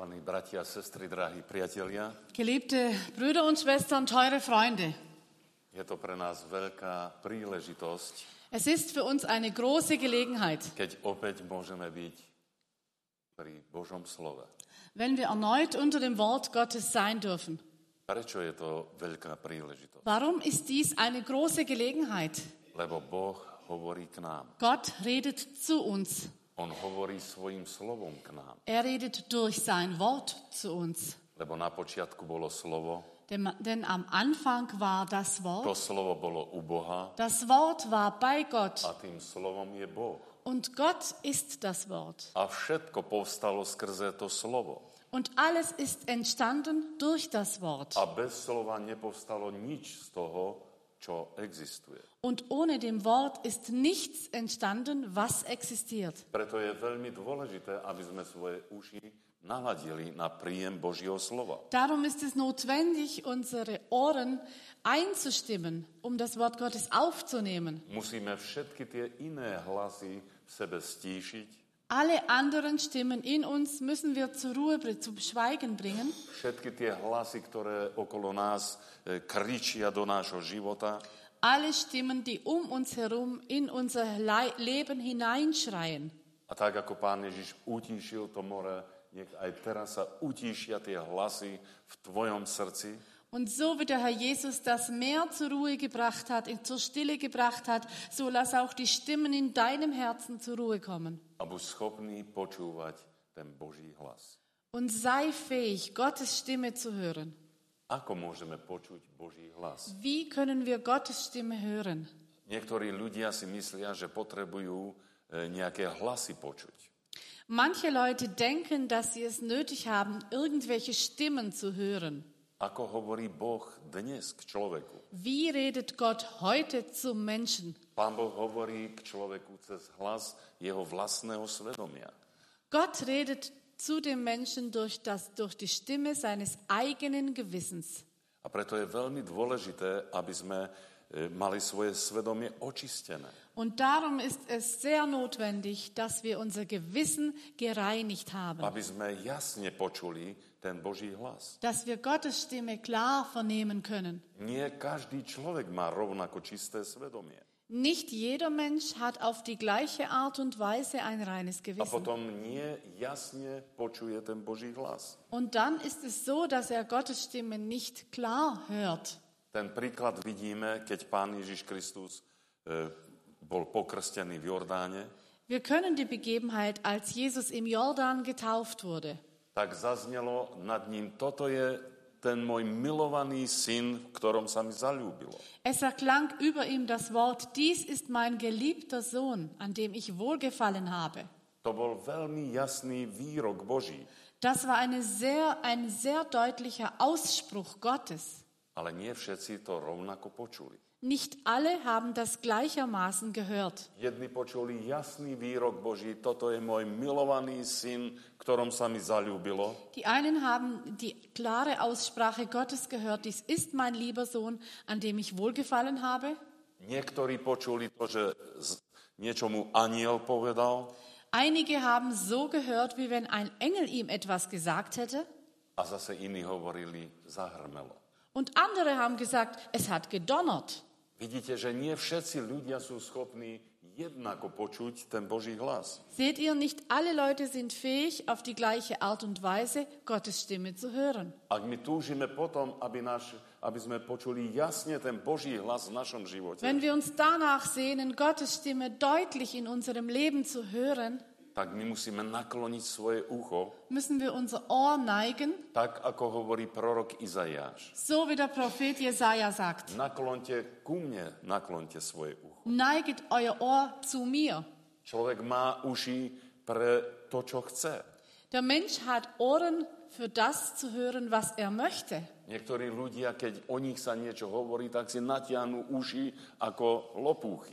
Milovaní bratia a sestry, drahí priatelia, Geliebte Brüder und Schwestern, teure Freunde, je to pre nás veľká príležitosť, es ist für uns eine große Gelegenheit, keď opäť môžeme byť pri Božom slove. wenn wir erneut unter dem Wort Gottes sein dürfen. Prečo je to veľká príležitosť? Warum ist dies eine große Gelegenheit? Lebo Boh hovorí k nám. Gott redet zu uns. On hovorí svojim slovom k nám. Er redet durch sein Wort zu uns. Lebo na počiatku bolo slovo, Denn am Anfang war das to Wort. slovo bolo u Boha Das Wort war bei Gott. a tým slovom je Boh. Und Gott ist das Wort. A všetko povstalo skrze to slovo. Und alles ist entstanden durch das Wort. A bez slova nepovstalo nič z toho, čo existuje. Und ohne dem Wort ist nichts entstanden, was existiert. Preto je veľmi dôležité, aby sme svoje uši naladili na príjem Božieho slova. Darum ist es notwendig, unsere Ohren einzustimmen, um das Wort Gottes aufzunehmen. Musíme všetky tie iné hlasy v sebe stíšiť, Alle anderen Stimmen in uns müssen wir zur Ruhe, zum Schweigen bringen. všetky tie hlasy, ktoré okolo nás kričia do nášho života, Alle Stimmen, die um uns herum in unser Leben hineinschreien. a tak ako Pán Ježiš utíšil to more, nech aj teraz sa utíšia tie hlasy v tvojom srdci, Und so wie der Herr Jesus das Meer zur Ruhe gebracht hat, zur Stille gebracht hat, so lass auch die Stimmen in deinem Herzen zur Ruhe kommen. a buď schopný počúvať ten Boží hlas. Und sei fähig, Gottes Stimme zu hören. Ako môžeme počuť Boží hlas? Wie können wir Gottes Stimme hören? Niektorí ľudia si myslia, že potrebujú nejaké hlasy počuť. Manche Leute denken, dass sie es nötig haben, irgendwelche Stimmen zu hören. Ako hovorí Boh dnes k človeku? Wie redet Gott heute zum Menschen? Pán Boh hovorí k človeku cez hlas jeho vlastného svedomia. Gott redet zu dem Menschen durch die Stimme seines eigenen Gewissens. A preto je veľmi dôležité, aby sme mali svoje svedomie očistené. Und darum ist es sehr notwendig, dass wir unser Gewissen gereinigt haben. Aby sme jasne počuli ten Boží hlas. Dass wir Gottes Stimme klar vernehmen können. Nie každý človek má rovnako čisté svedomie. Nicht jeder Mensch hat auf die gleiche Art und Weise ein reines A Gewissen. potom nie jasne počuje ten Boží hlas. Und dann ist es so, dass er Gottes Stimme nicht klar hört. Ten príklad vidíme, keď Pán Ježiš Kristus bol pokrstený v Jordáne, Wir können die Begebenheit, als Jesus im Jordan getauft wurde, tak zaznelo nad ním, toto je ten môj milovaný syn, v ktorom sa mi zaľúbilo. es erklang über ihm das Wort, dies ist mein geliebter Sohn, an dem ich wohlgefallen habe. To bol veľmi jasný výrok Boží, Das war ein sehr deutlicher Ausspruch Gottes. ale nie všetci to rovnako počuli. Nicht alle haben das gleichermaßen gehört. Jedni počuli jasný výrok Boží, toto je môj milovaný syn, v ktorom sa mi zaľúbilo. Die einen haben die klare Aussprache Gottes gehört, dies ist mein lieber Sohn, an dem ich wohlgefallen habe. Niektorí počuli to, že niečo mu anjel povedal, Einige haben so gehört, wie wenn ein Engel ihm etwas gesagt hätte. a zase iní hovorili, zahrmelo. Und andere haben gesagt, es hat gedonnert. Vidíte, že nie všetci ľudia sú schopní jednako počuť ten Boží hlas. Seht ihr, nicht alle Leute sind fähig, auf die gleiche Art und Weise Gottes Stimme zu hören. Ak my túžime potom, aby sme počuli jasne ten Boží hlas v našom živote, Wenn wir uns danach sehnen, Gottes Stimme deutlich in unserem Leben zu hören, tak my musíme nakloniť svoje ucho, müssen wir unser Ohr neigen, tak ako hovorí prorok Izaiáš. so wie der Prophet Jesaja sagt. Naklonte ku mne, naklonte svoje ucho. Neiget euer Ohr zu mir. Človek má uši pre to, čo chce. Der Mensch hat Ohren für das zu hören, was er möchte. Niektorí ľudia, keď o nich sa niečo hovorí, tak si natiahnu uši ako lopúchy.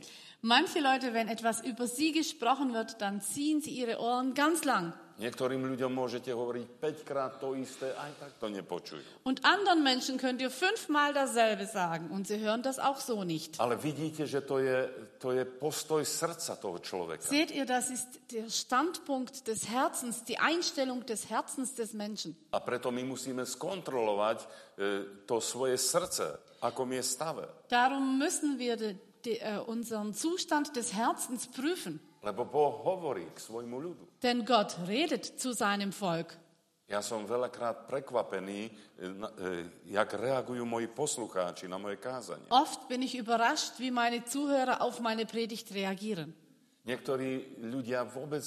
Manche Leute, wenn etwas über sie gesprochen wird, dann ziehen sie ihre Ohren ganz lang. Niektorým ľuďom môžete hovoriť 5-krát to isté, aj tak to nepočujú. Und anderen Menschen könnt ihr 5-mal dasselbe sagen und sie hören das auch so nicht. Ale vidíte, že to je postoj srdca toho človeka. Seht ihr, das ist der Standpunkt des Herzens, die Einstellung des Herzens des Menschen. A preto my musíme skontrolovať to svoje srdce, akom je stave. Darum müssen wir unseren Zustand des Herzens prüfen. Lebo Boh hovorí k svojmu ľudu. Denn Gott redet zu seinem Volk. Ja som veľakrát prekvapený, jak reagujú moji poslucháči na moje kázanie. Oft bin ich überrascht, wie meine Zuhörer auf meine Predigt reagieren. Niektorí ľudia vôbec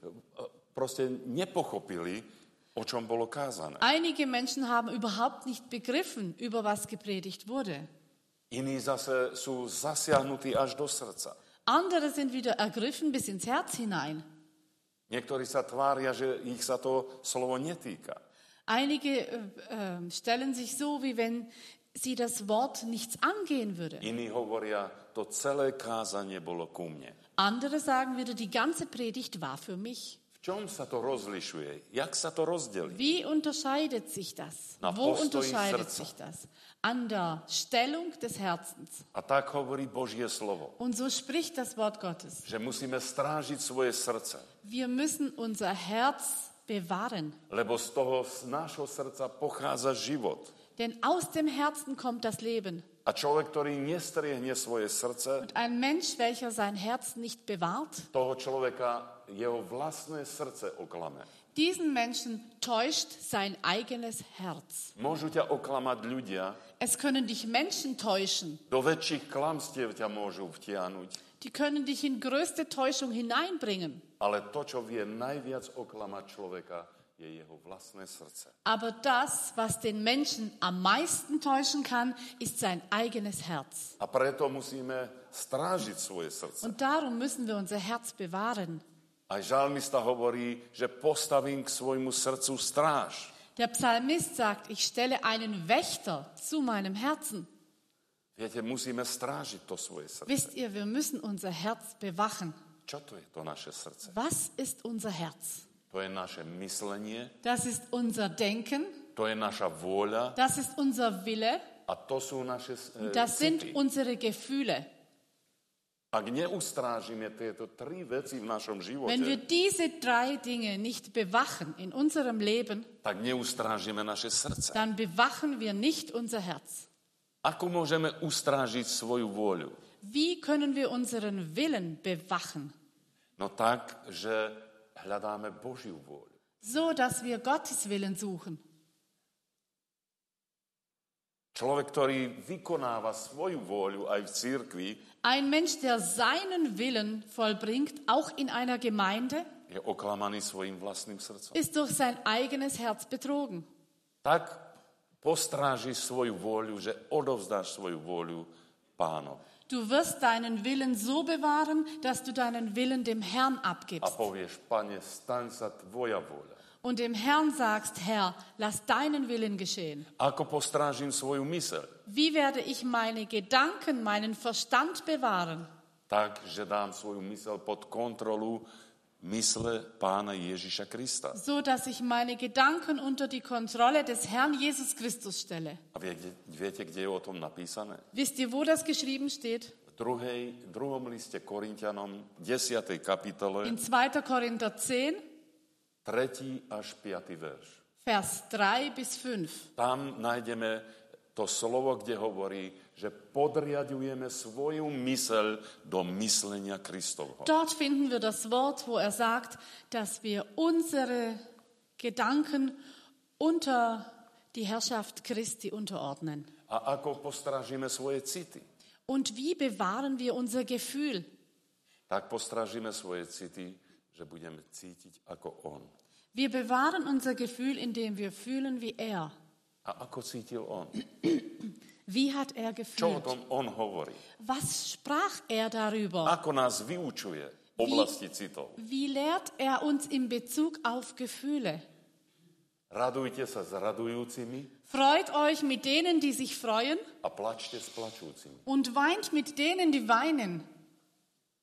proste nepochopili, o čom bolo kázané. Einige Menschen haben überhaupt nicht begriffen, über was gepredigt wurde. Iní zase sú zasiahnutí až do srdca. Andere sind wieder ergriffen bis ins Herz hinein. Niektorí sa tvária, že ich sa to slovo netýka. Einige stellen sich so, wie wenn sie das Wort nichts angehen würde. Iní hovoria, to celé kázanie bolo ku mne. Andere sagen wieder, die ganze Predigt war für mich. V čom sa to rozlišuje? Jak sa to rozdelí? Wie unterscheidet sich das? Na Wo postoji unterscheidet srdca. sich das? An der Stellung des Herzens. A tak hovorí Božie slovo, Und so spricht das Wort Gottes. že musíme strážiť svoje srdce, Wir müssen unser Herz bewahren. lebo z nášho srdca pochádza život. Denn aus dem Herzen kommt das Leben. A človek, ktorý nestriehne svoje srdce, Und ein Mensch, welcher sein Herz nicht bewahrt, toho človeka jeho vlastné srdce oklame. diesen Menschen täuscht sein eigenes Herz. Môžu ťa oklamať ľudia, Es können dich Menschen täuschen. do väčších klamstiev ťa môžu vtiahnuť, Die können dich in größte Täuschung hineinbringen. ale to, čo vie najviac oklamať človeka, je jeho vlastné srdce. Aber das, was den Menschen am meisten täuschen kann, ist sein eigenes Herz. A preto musíme strážiť svoje srdce. Und darum müssen wir unser Herz bewahren. Aj žalmista hovorí, že postavím k svojmu srdcu stráž. Der Psalmist sagt, ich stelle einen Wächter zu meinem Herzen. Viete, musíme strážiť to svoje srdce. Wisst ihr, wir müssen unser Herz bewachen. Čo to je to naše srdce? Was ist unser Herz? To je naše myslenie, Das ist unser Denken, to je naša vôľa das ist unser Wille, a to sú naše das sind city. unsere Gefühle. Ak neustrážime tieto tri veci v našom Wenn wir živote, diese 3 Dinge nicht bewachen in unserem Leben, tak neustrážime naše srdce. dann bewachen wir nicht unser Herz. Ako môžeme ustrážiť svoju vôľu? Wie können wir unseren Willen bewachen? No tak, že hľadáme Božiu vôľu. So, dass wir Gottes Willen suchen. Človek, ktorý vykonáva svoju vôľu aj v cirkvi, Ein Mensch, der seinen Willen vollbringt, auch in einer Gemeinde, je oklamaný svojim vlastným srdcom. ist durch sein eigenes Herz betrogen. Tak postrážiš svoju vôľu, že odovzdáš svoju vôľu Pánovi. Du wirst deinen Willen so bewahren, dass du deinen Willen dem Herrn A abgibst povieš, Pane, staň sa tvoja vôľa. und dem Herrn sagst, Herr, lass deinen Willen geschehen. Ako postrážim svoju myseľ? Wie werde ich meine Gedanken, meinen Verstand bewahren? Tak, že dám svoju myseľ pod kontrolu mysle Pána Ježiša Krista. So, dass ich meine Gedanken unter die Kontrolle des Herrn Jesus Christus stelle. A viete, kde je o tom napísané? Wisst ihr, wo das geschrieben steht? V druhom liste Korinťanom, 10. kapitole, In 2. Korinther 10, 3. až 5. verš. Vers 3 bis 5. Tam nájdeme to slovo, kde hovorí, že podriadujeme svoju myseľ do myslenia Kristovho. Dort finden wir das Wort, wo er sagt, dass wir unsere Gedanken unter die Herrschaft Christi unterordnen. A ako postrážime svoje city? Und wie bewahren wir unser Gefühl? Tak postrážime svoje city, že budeme cítiť ako on. Wir bewahren unser Gefühl, indem wir fühlen wie er. A ako cítil on? Wie hat er Čo o gefühlt? tom on hovorí? Was sprach er darüber? Ako nás vyučuje v oblasti citov? Wie lehrt er uns in Bezug auf Gefühle? Radujte sa s radujúcimi Freut euch mit denen, die sich freuen, a plačte s plačúcimi. und weint mit denen, die weinen.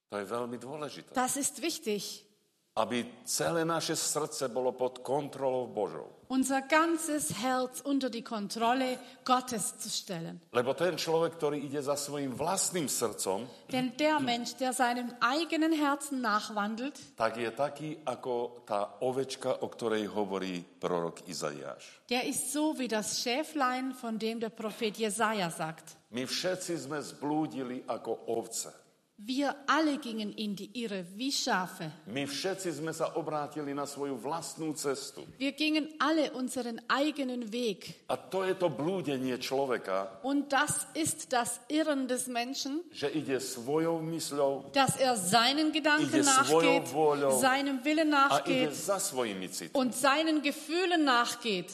To je veľmi dôležité. Das ist wichtig. Aby celé naše srdce bolo pod kontrolou Božou. Unser ganzes Herz unter die Kontrolle Gottes zu stellen. Lebo ten človek, ktorý ide za svojim vlastným srdcom, Denn der Mensch, der seinem eigenen Herzen nachwandelt, tak je taký ako tá ovečka, o ktorej hovorí prorok Izaiáš. der ist so wie das Schäflein, von dem der Prophet Jesaja sagt. My všetci sme zblúdili ako ovce. Wir alle gingen in die Irre wie Schafe. My všetci sme sa obrátili na svoju vlastnú cestu. Wir gingen alle unseren eigenen Weg. A to je to blúdenie človeka, Und das ist das Irren des Menschen, že ide svojou mysľou dass er seinen Gedanken Ide svojou nachgeht, vôľou seinem Willen a ide nachgeht za svojimi citmi. und seinen Gefühlen nachgeht.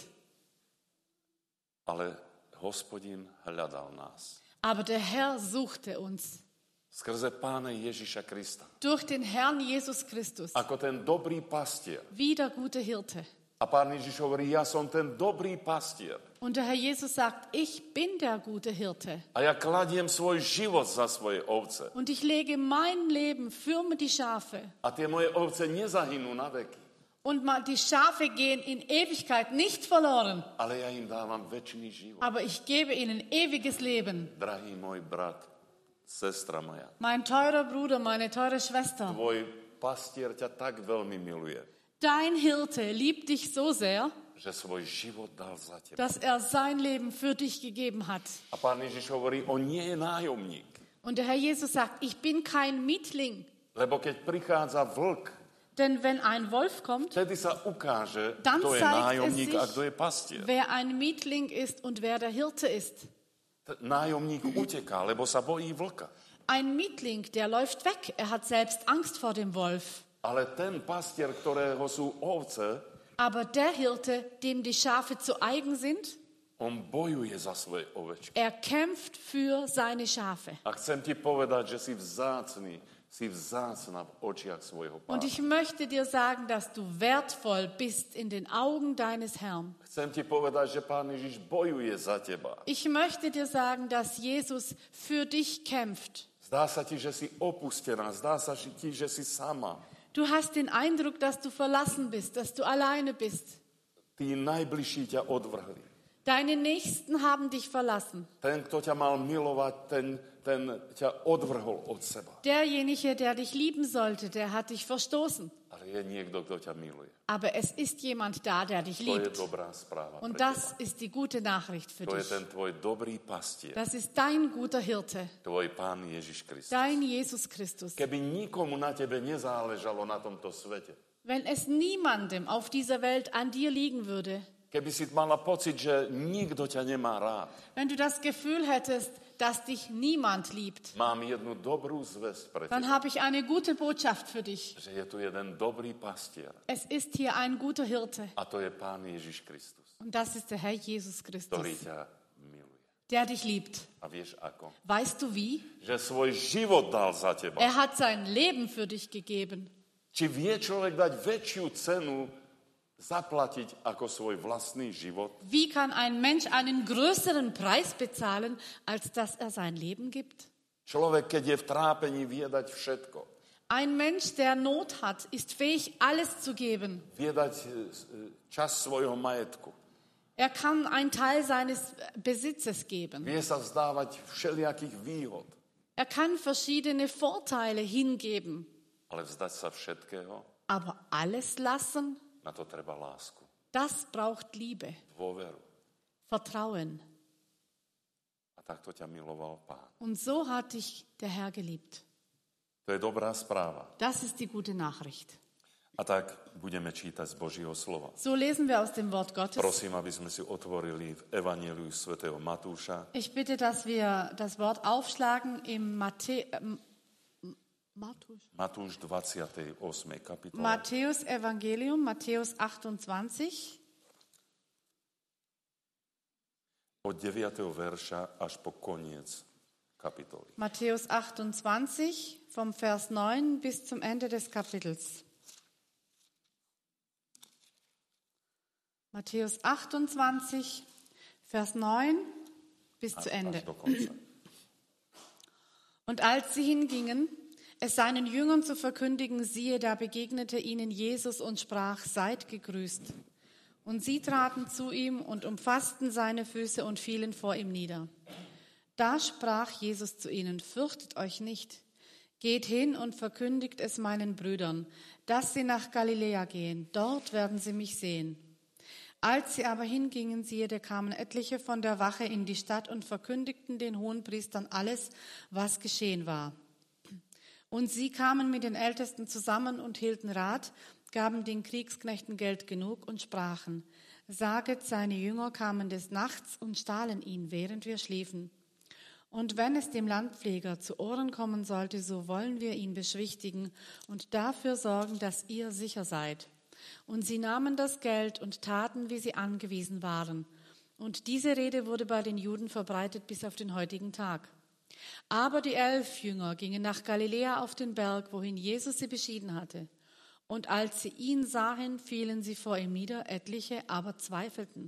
Ale Hospodin hľadal nás. Aber der Herr suchte uns Skrze Pána Ježiša Krista. durch den Herrn Jesus Christus, Ako ten dobrý pastier. wie der gute Hirte. A Pán Ježiš hovorí, ja som ten dobrý pastier. Und der Herr Jesus sagt, ich bin der gute Hirte. A ja kladiem svoj život za svoje ovce. Und ich lege mein Leben für die Schafe. A tie moje ovce nezahynú na veky. Und die Schafe gehen in Ewigkeit nicht verloren, Ale ja im dávam večný život. aber ich gebe ihnen ewiges Leben. Drahý môj brat, sestra moja, Mein teurer Bruder, meine teure Schwester, tvoj pastier ťa tak veľmi miluje, dein Hirte liebt dich so sehr, že svoj život dal za teba. dass er sein Leben für dich gegeben hat. A Pán Ježiš hovorí, on nie je nájomník. Und der Herr Jesus sagt, ich bin kein Mietling. Lebo keď prichádza vlk, Denn wenn ein Wolf kommt, vtedy sa ukáže, Dann kto je zeigt es nájomník sich, a kto je pastier. wer ein Mietling ist und wer der Hirte ist. Nájomník uteká, lebo sa bojí vlka. Ein Mietling, der läuft weg. Er hat selbst Angst vor dem Wolf. Ale ten pastier, ktorého sú ovce, Aber der Hirte, dem die Schafe zu eigen sind, on bojuje za svoje ovečky. er kämpft für seine Schafe. A chcem ti povedať, že si vzácny, si vzácna v očiach svojho Und Pána. ich möchte dir sagen, dass du wertvoll bist in den Augen deines Herrn. Chcem ti povedať, že Pán Ježiš bojuje za teba. Ich möchte dir sagen, dass Jesus für dich kämpft. Zdá sa ti, že si opustená, zdá sa ti, že si sama. Du hast den Eindruck, dass du verlassen bist, dass du alleine bist. Tí najbližší ťa odvrhli. Deine Nächsten haben dich verlassen. Ten, kto ťa mal milovať, ten ťa odvrhol od seba. Derjenige, der dich lieben sollte, der hat dich verstoßen. Ale je niekto, kto ťa miluje. Aber es ist jemand da, der dich To je liebt. dobrá správa Und pre das teba. ist die gute Nachricht für To je dich. ten tvoj dobrý pastier, Das ist dein guter Hirte, tvoj Pán Ježiš Kristus. dein Jesus Christus. Keby nikomu na tebe nezáležalo na tomto svete, Wenn es niemandem auf dieser Welt an dir liegen würde, keby si mala pocit, že nikto ťa nemá rád, wenn du das Gefühl hättest, dass dich niemand liebt, mám jednu dobrú zvesť pre dann teba, habe ich eine gute Botschaft für dich. že je tu jeden dobrý pastier Es ist hier ein guter Hirte a to je Pán Ježiš Kristus, und das ist der Herr Jesus Christus, ktorý ťa miluje. der dich liebt. A vieš ako? Weißt du wie? Že svoj život dal za teba. Er hat sein Leben für dich gegeben. Či vie človek dať väčšiu cenu zaplatiť ako svoj vlastný život? Wie kann ein Mensch einen größeren Preis bezahlen, als dass er sein Leben gibt? Človek, keď je v trápení, vie dať všetko. Ein Mensch, der Not hat, ist fähig, alles zu geben. Vie dať čas svojho majetku. Er kann einen Teil seines Besitzes geben. Vie sa vzdávať všelijakých výhod. Er kann verschiedene Vorteile hingeben. Ale vzdať sa všetkého, Aber alles lassen, na to treba lásku, das braucht Liebe, dôveru. Vertrauen. A takto ťa miloval Pán. Und so hat dich der Herr geliebt. To je dobrá správa. Das ist die gute Nachricht. A tak budeme čítať z Božieho slova. So lesen wir aus dem Wort Gottes. Prosím, aby sme si otvorili v Evanjeliu svätého Matúša, Ich bitte, dass wir das Wort aufschlagen im Matúš 28. kapitole. Matthäus Evangelium, Matthäus 28, Od 9. verša až po koniec kapitoly. Matthäus 28 vom Vers 9 bis zum Ende des Kapitels. Matthäus 28, Vers 9 bis zu Ende. Až do konca. Und als sie hingingen, es seinen Jüngern zu verkündigen, siehe, da begegnete ihnen Jesus und sprach, seid gegrüßt. Und sie traten zu ihm und umfassten seine Füße und fielen vor ihm nieder. Da sprach Jesus zu ihnen, fürchtet euch nicht, geht hin und verkündigt es meinen Brüdern, dass sie nach Galiläa gehen, dort werden sie mich sehen. Als sie aber hingingen, siehe, da kamen etliche von der Wache in die Stadt und verkündigten den Hohenpriestern alles, was geschehen war. Und sie kamen mit den Ältesten zusammen und hielten Rat, gaben den Kriegsknechten Geld genug und sprachen, saget, seine Jünger kamen des Nachts und stahlen ihn, während wir schliefen. Und wenn es dem Landpfleger zu Ohren kommen sollte, so wollen wir ihn beschwichtigen und dafür sorgen, dass ihr sicher seid. Und sie nahmen das Geld und taten, wie sie angewiesen waren. Und diese Rede wurde bei den Juden verbreitet bis auf den heutigen Tag. Aber die 11 Jünger gingen nach Galiläa auf den Berg, wohin Jesus sie beschieden hatte. Und als sie ihn sahen, fielen sie vor ihm nieder, etliche aber zweifelten.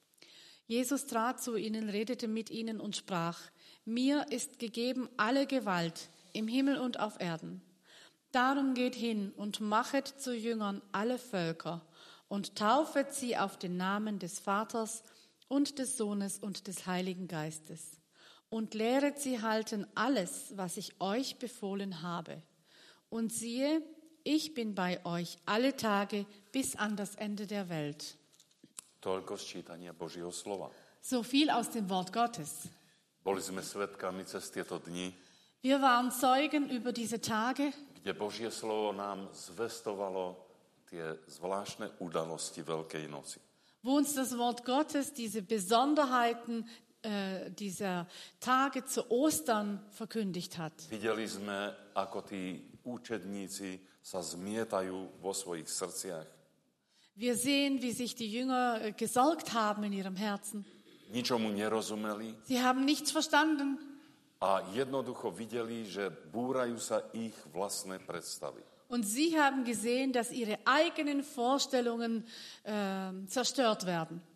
Jesus trat zu ihnen, redete mit ihnen und sprach, mir ist gegeben alle Gewalt im Himmel und auf Erden. Darum geht hin und machet zu Jüngern alle Völker und taufet sie auf den Namen des Vaters und des Sohnes und des Heiligen Geistes und lehret sie halten alles, was ich euch befohlen habe. Und siehe, ich bin bei euch alle Tage bis an das Ende der Welt. Toľko z čítania Božieho slova. So viel aus dem Wort Gottes. Boli sme svedkami cez tieto dni, Wir waren Zeugen über diese Tage, kde Božie slovo nám zvestovalo tie zvláštne udalosti Veľkej noci. wo uns das Wort Gottes diese Besonderheiten dieser Tage zu Ostern verkündigt hat. Videli sme, ako tí účetníci sa zmietajú vo svojich srdciach. Wir sehen, wie sich die Jünger gesorgt haben in ihrem Herzen. Ničomu nerozumeli Sie haben nichts verstanden a jednoducho videli, že búrajú sa ich vlastné predstavy. und sie haben gesehen, dass ihre eigenen Vorstellungen zerstört werden.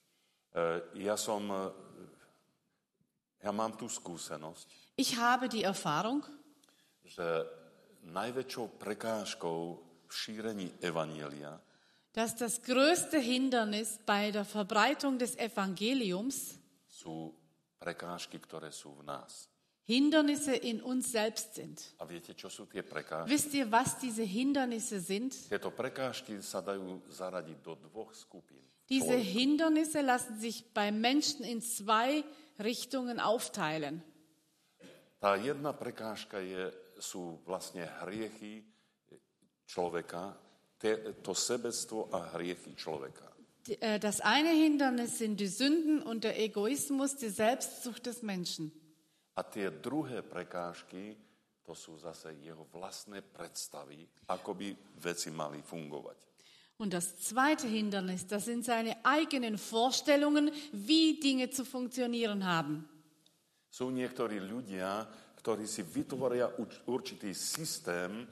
Ja mám tú skúsenosť, Ich habe die Erfahrung, že najväčšou prekážkou v šírení evanjelia dass das größte Hindernis bei der Verbreitung des Evangeliums sú prekážky, ktoré sú v nás. Hindernisse in uns selbst sind. A viete, čo sú tie prekážky? Wisst ihr, was diese Hindernisse sind? Tieto prekážky sa dajú zaradiť do dvoch skupín. Diese Hindernisse lassen sich bei Menschen in 2 Richtungen aufteilen. Tá jedna prekážka sú vlastne hriechy človeka, to sebectvo a hriechy človeka. Das eine Hindernis sind die Sünden und der Egoismus, die Selbstsucht des Menschen. A tie druhé prekážky, to sú zase jeho vlastné predstavy, ako by veci mali fungovať. Und das zweite Hindernis, das sind seine eigenen Vorstellungen, wie Dinge zu funktionieren haben. Sú niektorí ľudia, ktorí si vytvoria určitý systém,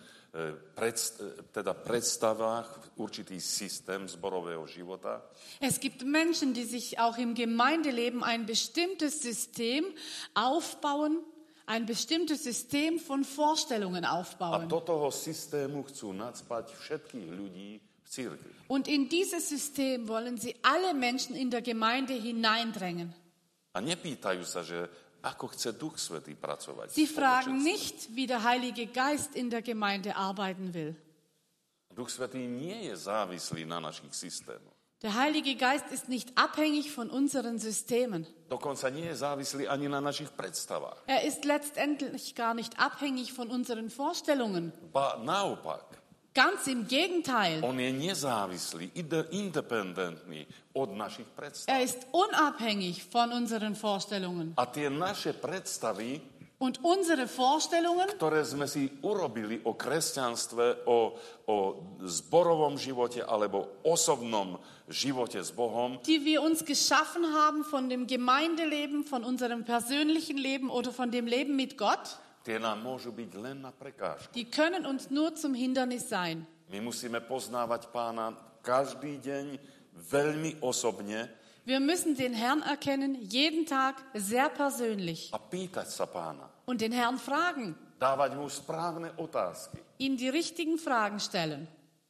predstavách, určitý systém zborového života. Es gibt Menschen, die sich auch im Gemeindeleben ein bestimmtes System aufbauen, ein bestimmtes System von Vorstellungen A aufbauen. do toho systému chcú nacpať všetkých ľudí v cirkvi. Und in dieses System wollen sie alle Menschen in der Gemeinde hineindrängen. A nepýtajú sa, že ako chce Duch Svätý pracovať. Sie fragen nicht, wie der Heilige Geist in der Gemeinde arbeiten will. Duch Svätý nie je závislý na našich systémoch. Der Heilige Geist ist nicht abhängig von unseren Systemen. Dokonca nie je závislý ani na našich predstavách. Er ist letztendlich gar nicht abhängig von unseren Vorstellungen. Ba naopak, Ganz im Gegenteil. on je nezávislý, independentný od našich predstav. Er ist unabhängig von unseren Vorstellungen. A tie naše predstavy, Und unsere Vorstellungen, ktoré sme si urobili o kresťanstve, o zborovom živote alebo osobnom živote s Bohom, die wir uns geschaffen haben von dem Gemeindeleben, von unserem persönlichen Leben oder von dem Leben mit Gott, tie nám môžu byť len na prekážku. die können uns nur zum Hindernis sein. My musíme poznávať Pána každý deň veľmi osobne Wir müssen den Herrn erkennen, jeden Tag sehr persönlich. a pýtať sa Pána, Und den Herrn fragen, Dávať mu správne otázky. ihm die richtigen Fragen stellen.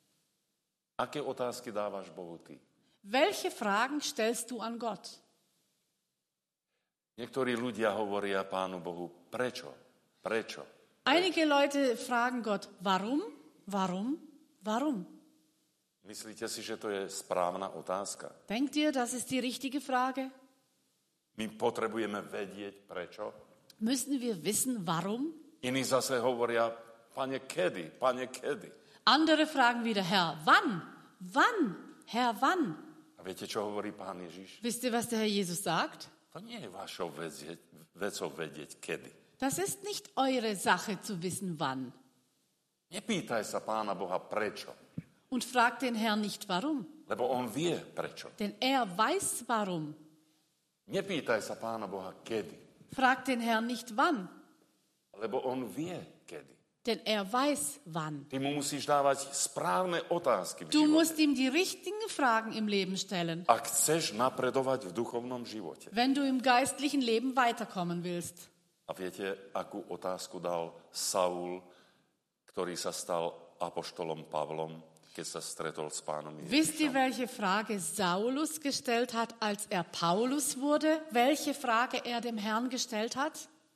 Aké otázky dávaš Bohu ty? Welche Fragen stellst du an Gott? Niektorí ľudia hovoria Pánu Bohu, prečo? Prečo? Einige Leute fragen Gott, warum, warum, warum? Myslíte si, že to je správna otázka? Denkt ihr, das ist die richtige Frage? My potrebujeme vedieť prečo? Müssen wir wissen, warum? Iní zase hovoria, Pane, kedy? Pane, kedy? Andere fragen wieder, Herr, wann? Wann? Herr, wann? A viete, čo hovorí Pán Ježiš? Wisst ihr, was der Herr Jesus sagt? To nie je vašou vecou vedieť kedy. Das ist nicht eure Sache zu wissen, wann. Nepýtaj sa Pána Boha prečo, Und fragt den Herrn nicht, warum. lebo on vie prečo. Denn er weiß, warum. Nepýtaj sa Pána Boha kedy, Fragt den Herrn nicht, wann. lebo on vie kedy. Denn er weiß, wann. Ty mu musíš dávať správne otázky v Du živote. musst ihm die richtigen Fragen im Leben stellen, Ak chceš napredovať v duchovnom živote. wenn du im geistlichen Leben weiterkommen willst. A viete, akú otázku dal Saul, ktorý sa stal apoštolom Pavlom, keď sa stretol s Pánom Wisst ihr, Ježišom? welche Frage Saulus gestellt hat, als er Paulus wurde? Welche Frage er dem Herrn gestellt hat?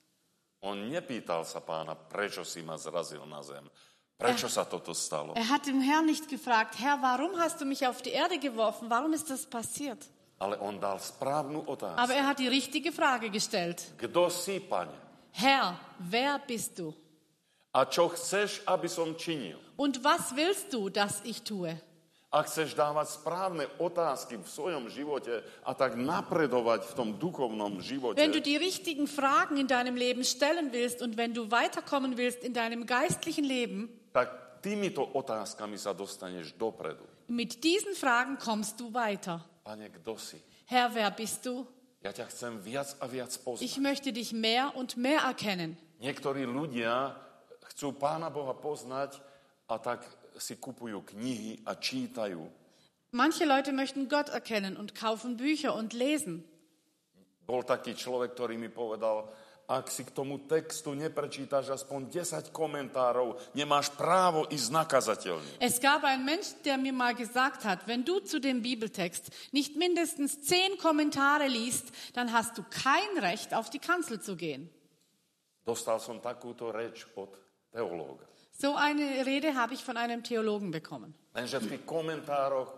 On nepýtal sa Pána, prečo si ma zrazil na zem. Prečo sa toto stalo? Er hat dem Herrn nicht gefragt, Herr, warum hast du mich auf die Erde geworfen? Warum ist das passiert? Ale on dal správnu otázku. Aber er hat die richtige Frage gestellt. Kto si, Pane? Herr, wer bist du? A čo chceš, aby som činil? Und was willst du, dass ich tue? Ak chceš dávať správne otázky v svojom živote a tak napredovať v tom duchovnom živote, Wenn du die richtigen Fragen in deinem Leben stellen willst und wenn du weiterkommen willst in deinem geistlichen Leben, tak týmito otázkami sa dostaneš dopredu. mit diesen Fragen kommst du weiter. Pane, kto si? Herr, wer bist du? Ja ťa chcem viac a viac Ich poznať. möchte dich mehr und mehr erkennen. Niektorí ľudia chcú Pána Boha poznať a tak si kupujú knihy a čítajú. Manche Leute möchten Gott erkennen und kaufen Bücher und lesen. Bol taký človek, ktorý mi povedal, ak si k tomu textu neprečítaš aspoň 10 komentárov, nemáš právo ísť na kazateľňu. Es gab einen Mensch, der mir mal gesagt hat, wenn du zu dem Bibeltext nicht mindestens 10 Kommentare liest, dann hast du kein Recht, auf die Kanzel zu gehen. Dostal som takúto reč od teológa. So eine Rede habe ich von einem Theologen bekommen. Lenže v tých komentároch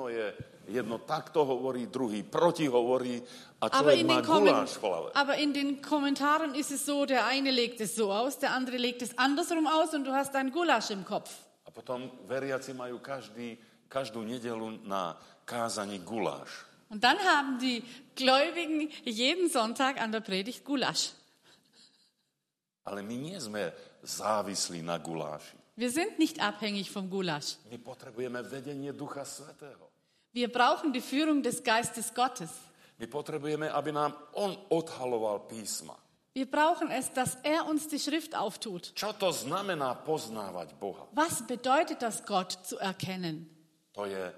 jedno takto hovorí, druhý proti hovorí a človek má guláš v hlave. Aber in den Kommentaren ist es so, der eine legt es so aus, der andere legt es andersrum aus und du hast einen Gulasch im Kopf. A potom veriaci majú každú nedeľu na kázaní guláš. Und dann haben die Gläubigen jeden Sonntag an der Predigt Gulasch. Ale my nie sme závislí na guláši. Wir sind nicht abhängig vom Gulasch. My potrebujeme vedenie Ducha Svätého. Wir brauchen die Führung des Geistes Gottes. My potrebujeme, aby nám on odhaloval písma. Wir brauchen es, dass er uns die Schrift auftut. Čo to znamená poznávať Boha? Was bedeutet das, Gott zu erkennen? To je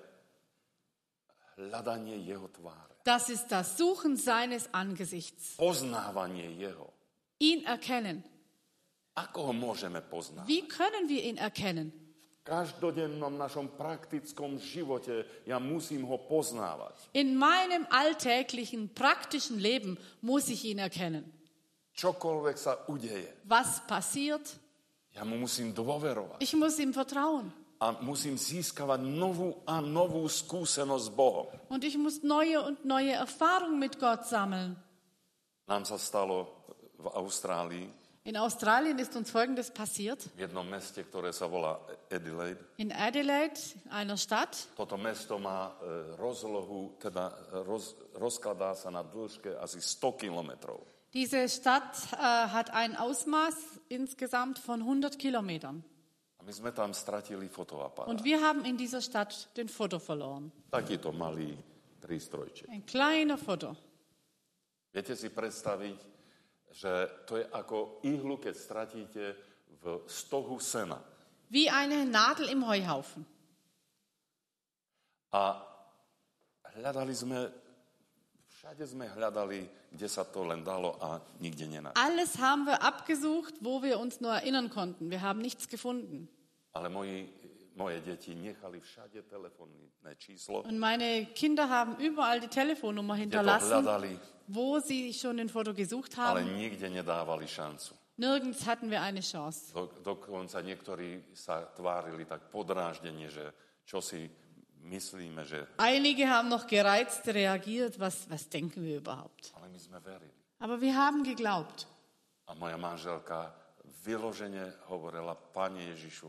hľadanie jeho tváre. Das ist das Suchen seines Angesichts. Poznávanie jeho. Ihn erkennen. Ako ho môžeme poznať? Wie können wir ihn erkennen? V každodennom našom praktickom živote ja musím ho poznávať. In meinem alltäglichen, praktischen Leben muss ich ihn erkennen. Čokoľvek sa udeje, Was passiert? ja mu musím dôverovať. Ich muss ihm vertrauen. A musím získavať novú a novú skúsenosť s Bohom. Und ich muss neue und neue Erfahrungen mit Gott sammeln. Nám sa stalo v Austrálii, In Australien ist uns Folgendes passiert. v jednom meste, ktoré sa volá Adelaide. In Adelaide, einer Stadt, Toto mesto má rozlohu, teda rozkladá sa na dĺžke asi 100 kilometrov. diese Stadt hat ein Ausmaß insgesamt von 100 Kilometern. A my sme tam stratili fotoaparát. Und wir haben in dieser Stadt den Foto verloren. Takýto malý prístrojček. Ein kleiner Foto. Viete si predstaviť, že to je ako ihlu, keď stratíte v stohu sena. Wie eine Nadel im Heuhaufen. A hľadali sme Všade sme hľadali, kde sa to len dalo a nikde nenašli. Alles haben wir abgesucht, wo wir uns nur erinnern konnten. Wir haben nichts gefunden. Ale moje deti nechali všade telefónne číslo, Und meine Kinder haben überall die Telefonnummer kde to hinterlassen, hľadali, wo sie schon ein Foto gesucht ale haben. nikde nedávali šancu. Nirgends hatten wir eine Chance. Dokonca niektorí sa tvárili tak podráždenie, že čo si myslíme, že... Einige haben noch gereizt reagiert. Was denken wir überhaupt? Ale my sme verili. Aber wir haben geglaubt. A moja manželka vyložene hovorila, Pane Ježišu,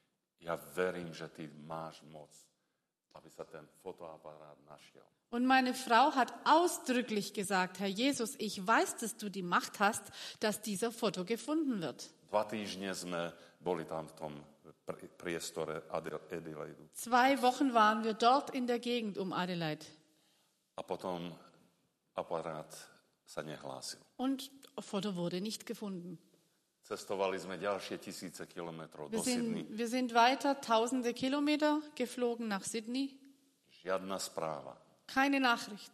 ja verím, že ty máš moc, aby sa ten fotoaparát našiel. Und meine Frau hat ausdrücklich gesagt, Herr Jesus, ich weiß, dass du die Macht hast, dass dieser Foto gefunden wird. 2 týždne sme boli tam v tom priestore Adelaidu. 2 Wochen waren wir dort in der Gegend um Adelaide. A potom aparát sa nehlásil. Und Foto wurde nicht gefunden. Cestovali sme ďalšie 1000 kilometrov do Sydney. Wir sind weiter tausende Kilometer geflogen nach Sydney. Žiadna správa. Keine Nachricht.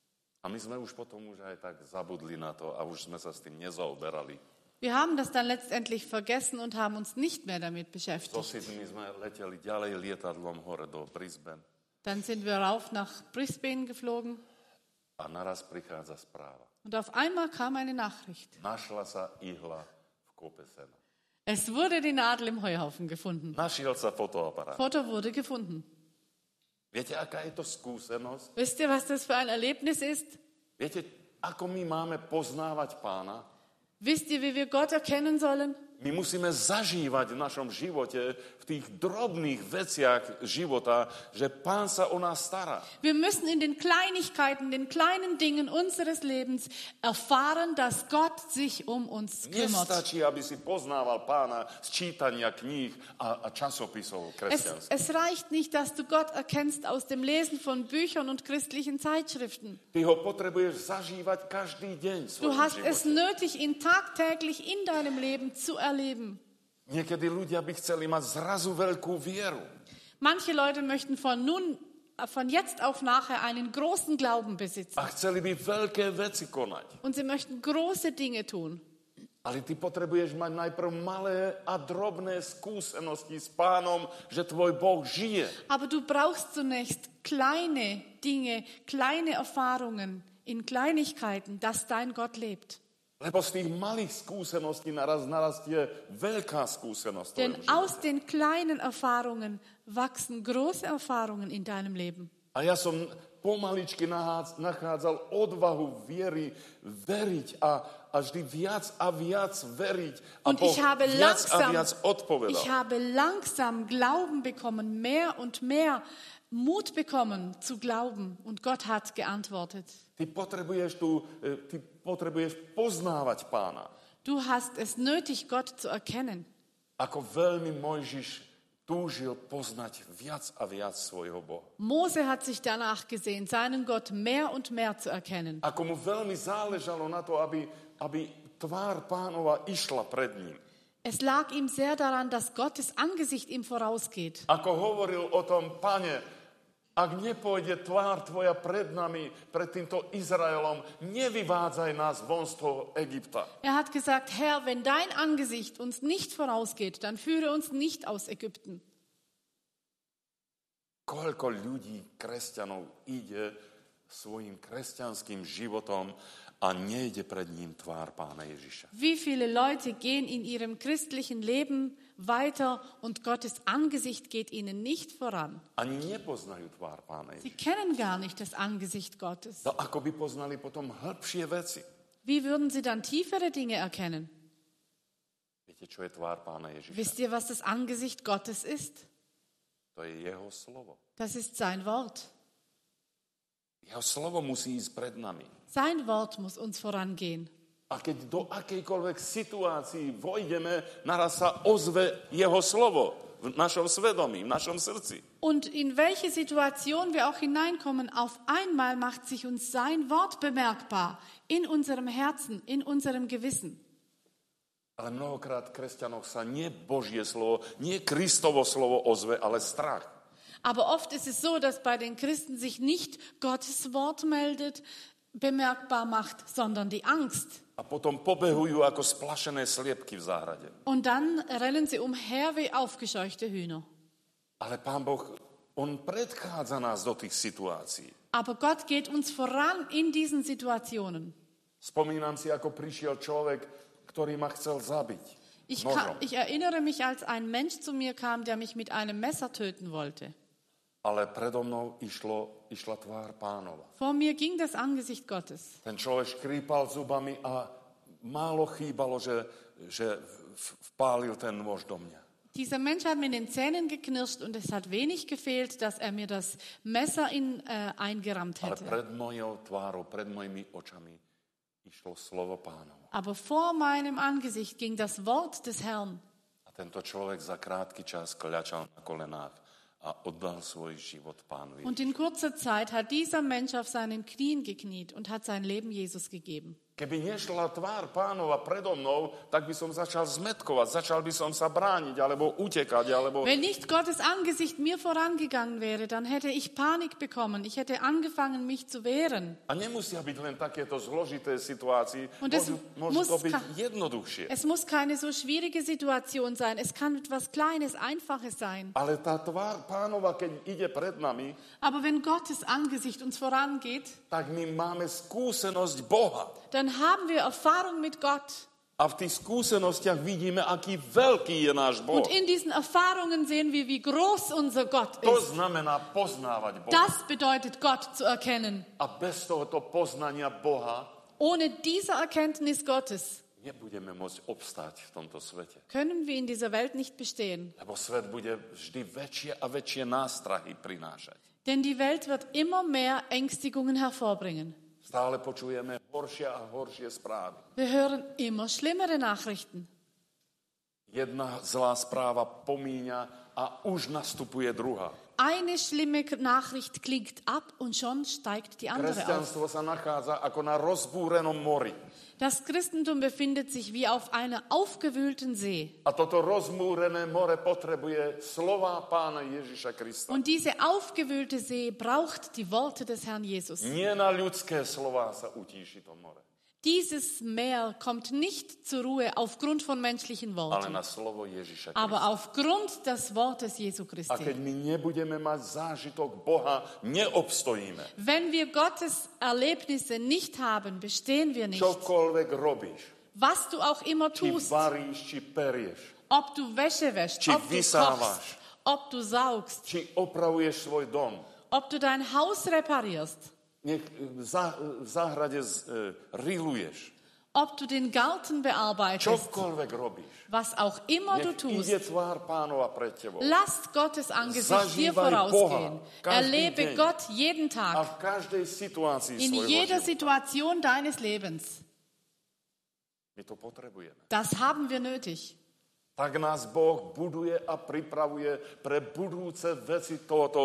A my sme už potom aj tak zabudli na to a už sme sa s tým nezaoberali. Wir haben das dann letztendlich vergessen und haben uns nicht mehr damit Do beschäftigt. Sydney sme leteli ďalej lietadlom hore do Brisbane Dann sind wir rauf nach Brisbane geflogen a naraz prichádza správa. und auf einmal kam eine Nachricht. Našla sa ihla v kope sena. Es wurde die Nadel im Heuhaufen gefunden. Našiel sa fotoaparát. Foto wurde gefunden. Viete, aká je to skúsenosť? Wisst ihr, was das für ein Erlebnis ist? Viete, ako my máme poznávať Pána? Wisst ihr, wie wir Gott erkennen sollen? My musíme zažívať v našom živote, v tých drobných veciach života, že Pán sa o nás stará. Wir müssen in den Kleinigkeiten, den kleinen Dingen unseres Lebens erfahren, dass Gott sich um uns kümmert. Nestačí, aby si poznával Pána z čítania kníh a časopisov kresťanských. Es reicht nicht, dass du Gott erkennst aus dem Lesen von Büchern und christlichen Zeitschriften. Ty ho potrebuješ zažívať každý deň v Du svojom hast es živote. nötig, ihn tagtäglich in deinem Leben zu erleben. Niekedy ľudia by chceli mať zrazu veľkú vieru. Manche Leute möchten von jetzt auf nachher einen großen Glauben besitzen. A chceli by veľké veci konať. Und sie möchten große Dinge tun. Ale ty potrebuješ mať najprv malé a drobné skúsenosti s Pánom, že tvoj Boh žije. Aber du brauchst zunächst kleine Dinge, kleine Erfahrungen in Kleinigkeiten, dass dein Gott lebt. Lebo z tých malých skúseností narastie veľká skúsenosť v Denn tvojom živote. aus den kleinen Erfahrungen wachsen große Erfahrungen in deinem Leben. A ja som pomaličky nachádzal odvahu viery, veriť a vždy viac a viac veriť. A Und Boh ich habe viac a viac ich odpovedal. habe langsam Glauben bekommen, mehr und mehr Mut bekommen zu glauben. Und Gott hat geantwortet. Ty potrebuješ poznávať Pána. Du hast es nötig, Gott zu erkennen. Ako veľmi Mojžiš túžil poznať viac a viac svojho Boha. Mose hat sich danach gesehen, seinen Gott mehr und mehr zu erkennen. Ako mu veľmi záležalo na to, aby tvár Pánova išla pred ním. Es lag ihm sehr daran, dass Gottes Angesicht ihm vorausgeht. Ako hovoril o tom, Pane, ak nepôjde tvár tvoja pred nami, pred týmto Izraelom, nevyvádzaj nás von z toho Egypta. Er hat gesagt, Herr, wenn dein Angesicht uns nicht vorausgeht, dann führe uns nicht aus Ägypten. Koľko ľudí, kresťanov, ide svojim kresťanským životom a nejde pred ním tvár Pána Ježiša. Wie viele Leute gehen in ihrem christlichen Leben weiter und Gottes Angesicht geht ihnen nicht voran. Ani nepoznajú tvár Pána Sie Ježiša. kennen gar nicht das Angesicht Gottes. No, ako by poznali potom hĺbšie veci. Wie würden sie dann tiefere Dinge erkennen? Viete, čo je tvár Pána Ježiša? Wisst ihr, was das Angesicht Gottes ist? To je jeho slovo. Das ist sein Wort. Jeho slovo musí ísť pred nami. Sein Wort muss uns vorangehen. A keď do akejkoľvek situácii vojdeme, naraz sa ozve jeho slovo v našom svedomí, v našom srdci. Und in welche Situation wir auch hineinkommen, auf einmal macht sich uns sein Wort bemerkbar in unserem Herzen, in unserem Gewissen. Ale mnohokrát v kresťanoch sa nie Božie slovo, nie Kristovo slovo ozve, ale strach. Aber oft ist es so, dass bei den Christen sich nicht Gottes Wort meldet, bemerkbar macht, sondern die Angst. A potom pobehujú ako splašené sliepky v záhrade. Und dann rennen sie umher wie aufgescheuchte Hühner. Ale Pán Boh, on predchádza nás do tých situácií. Aber Gott geht uns voran in diesen Situationen. Spomínam si, ako prišiel človek, ktorý ma chcel zabiť. Ich erinnere mich, als ein Mensch zu mir kam, der mich mit einem Messer töten wollte. Ale predo mnou išla tvár Pánova. Vor mir ging das Angesicht Gottes. Ten človek škrípal zubami a málo chýbalo, že vpálil ten nôž do mňa. Dieser Mensch hat mir in den Zähnen geknirscht und es hat wenig gefehlt, dass er mir das Messer eingerammt Ale hätte. pred mojou tvárou, pred mojimi očami išlo slovo Pánovo. Aber vor meinem Angesicht ging das Wort des Herrn. A tento človek za krátky čas kľačal na kolenách a oddal svoj život Pánu Und Ježišovi. in kurzer Zeit hat dieser Mensch auf seinen Knien gekniet und hat sein Leben Jesus gegeben. Keby nešla tvár Pánova predo mnou, tak by som začal zmätkovať, začal by som sa brániť, alebo utekať, alebo... Wenn nicht Gottes Angesicht mir vorangegangen wäre, dann hätte ich Panik bekommen. Ich hätte angefangen, mich zu wehren. A nemusia byť len takéto zložité situácie, Und es môžu to muss byť ka- jednoduchšie. Es muss keine so schwierige Situation sein. Es kann etwas Kleines, Einfaches sein. Ale tá tvár Pánova, keď ide pred nami, Aber wenn Gottes Angesicht uns vorangeht, tak my máme skúsenosť Boha. dann haben wir Erfahrung mit Gott. A v tých skúsenostiach vidíme, aký veľký je náš Boh. Und in diesen Erfahrungen sehen wir, wie groß unser Gott To ist. znamená poznávať Boha. Das bedeutet, Gott zu erkennen. A bez tohoto poznania Boha Ohne diese Erkenntnis Gottes nebudeme môcť obstáť v tomto svete. können wir in dieser Welt nicht bestehen. Lebo svet bude vždy väčšie a väčšie nástrahy prinášať. Denn die Welt wird immer mehr Ängstigungen hervorbringen. Stále počujeme horšie a horšie správy. Wir hören immer schlimmere Nachrichten. Jedna zlá správa pomíňa a už nastupuje druhá. Eine schlimme Nachricht klingt ab und schon steigt die andere auf. Kresťanstvo sa nachádza ako na rozbúrenom mori. Das Christentum befindet sich wie auf einer aufgewühlten See. A toto rozmúrené more potrebuje slová Pána Ježiša Krista. Und diese aufgewühlte See braucht die Worte des Herrn Jesus. Nie na ľudské slová sa utíši to more, Dieses Meer kommt nicht zur Ruhe aufgrund von menschlichen ale Worten, na slovo Ježiša Krista. aber aufgrund des Wortes Jesu A keď Christi. my nebudeme mať zážitok Boha, neobstojíme. Wenn wir Gottes Erlebnisse nicht haben, bestehen wir nicht. Čokoľvek robíš, Was du auch immer či tust, varíš, či perieš, ob du Wäsche wäschst, Či ob du vysávaš. kochst, ob du saugst, či opravuješ svoj dom, ob du dein Haus reparierst, nech v záhrade riluješ, ob du den Garten bearbeitest, čokoľvek robíš. was auch immer du Nech ide tust. tvár Pánova pred tebou. Lasst Gottes Angesicht dir Zažívaj vorausgehen. Boha každý Erlebe deň. Gott jeden A Tag, v každej situácii in svojho jeder života. Situation deines Lebens. My to potrebujeme. Das haben wir nötig. Tak nás Boh buduje a pripravuje pre budúce veci